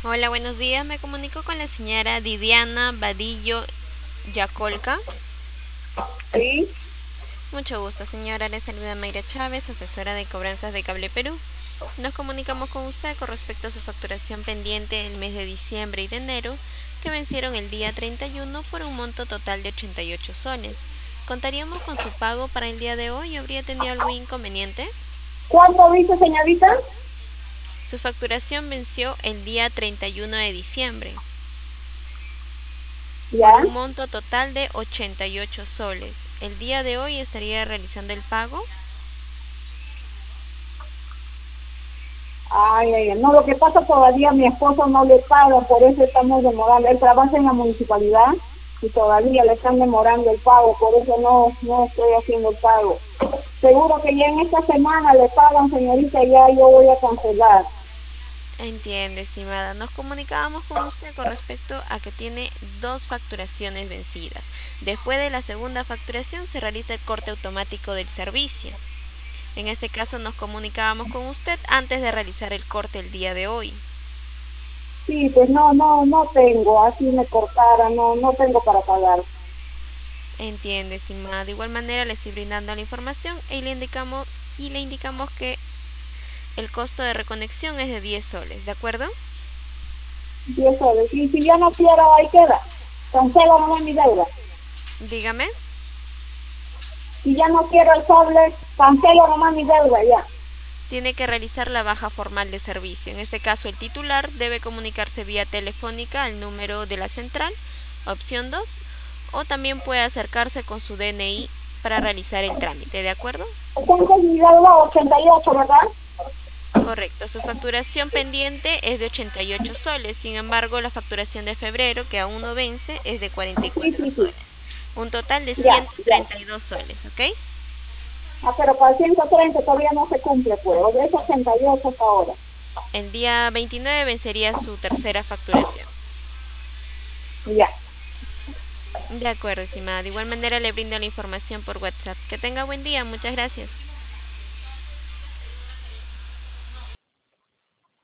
Hola, buenos días. Me comunico con la señora Didiana Vadillo Yacolca. Sí, Mucho gusto, señora. Le saluda Mayra Chávez, asesora de cobranzas de Cable Perú. Nos comunicamos con usted con respecto a su facturación pendiente del mes de diciembre y de enero, que vencieron el día 31 por un monto total de 88 soles. ¿Contaríamos con su pago para el día de hoy o habría tenido algún inconveniente? ¿cuánto dice, señorita? Su facturación venció el día 31 de diciembre por Ya. un monto total de 88 soles. El día de hoy estaría realizando el pago. Ay, ay, ay. No, lo que pasa todavía mi esposo no le paga, por eso estamos demorando. Él trabaja en la municipalidad y todavía le están demorando el pago, por eso no estoy haciendo el pago. Seguro que ya en esta semana le pagan, señorita, ya yo voy a cancelar. Entiende, estimada. Nos comunicábamos con usted con respecto a que tiene dos facturaciones vencidas. Después de la segunda facturación se realiza el corte automático del servicio. En este caso nos comunicábamos con usted antes de realizar el corte el día de hoy. Sí, pues no tengo, así me cortara, no tengo para pagar. Entiende, estimada. De igual manera le estoy brindando la información y le indicamos que el costo de reconexión es de 10 soles, ¿de acuerdo? 10 soles. Y si ya no quiero, ahí queda. Cancelo nomás mi deuda. Dígame. Si ya no quiero el cable, cancelo nomás mi deuda ya. Tiene que realizar la baja formal de servicio. En este caso, el titular debe comunicarse vía telefónica al número de la central, opción 2, o también puede acercarse con su DNI para realizar el trámite, ¿de acuerdo? Entonces mi deuda 88, ¿verdad? Correcto, su facturación pendiente es de 88 soles, sin embargo, la facturación de febrero, que aún no vence, es de Sí, 44 sí, sí. soles. Un total de Ya, ya. 132 soles, ¿ok? Ah, pero para el 130 todavía no se cumple, pues. O de esos 88 hasta ahora. El día 29 vencería su tercera facturación. Ya. De acuerdo, estimada. De igual manera le brindo la información por WhatsApp. Que tenga buen día. Muchas gracias.